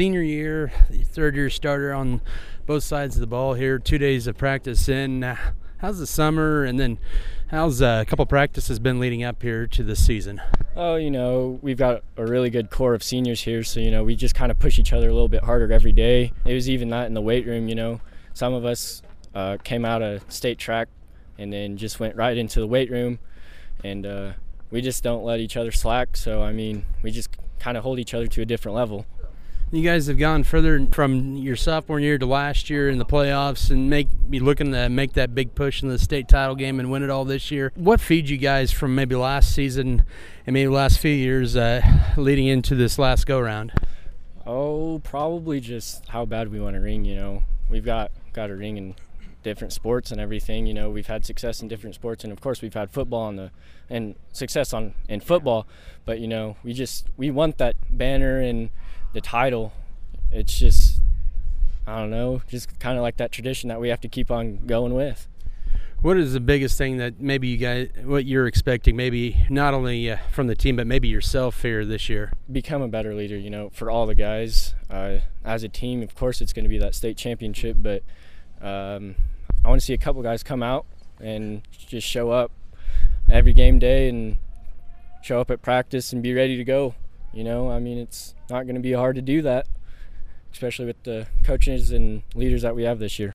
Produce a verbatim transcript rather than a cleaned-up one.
senior year, third year starter on both sides of the ball here, two days of practice in. Uh, how's the summer, and then how's uh, a couple practices been leading up here to this season? Oh, you know, we've got a really good core of seniors here, so, you know, we just kind of push each other a little bit harder every day. It was even that in the weight room, you know. Some of us uh, came out of state track and then just went right into the weight room, and uh, we just don't let each other slack. So, I mean, we just kind of hold each other to a different level. You guys have gone further from your sophomore year to last year in the playoffs and make be looking to make that big push in the state title game and win it all this year. What feeds you guys from maybe last season and maybe last few years uh, leading into this last go-round? Oh, probably just how bad we want to ring, you know. We've got, got a ring in different sports and everything, you know. We've had success in different sports, and of course we've had football on the and success on in football, but you know, we just we want that banner and the title. It's just, I don't know, just kind of like that tradition that we have to keep on going with. What is the biggest thing that maybe you guys, what you're expecting, maybe not only uh, from the team, but maybe yourself here this year? Become a better leader, you know, for all the guys. Uh, as a team, of course, it's going to be that state championship, but um, I want to see a couple guys come out and just show up every game day and show up at practice and be ready to go. You know, I mean, it's not going to be hard to do that, especially with the coaches and leaders that we have this year.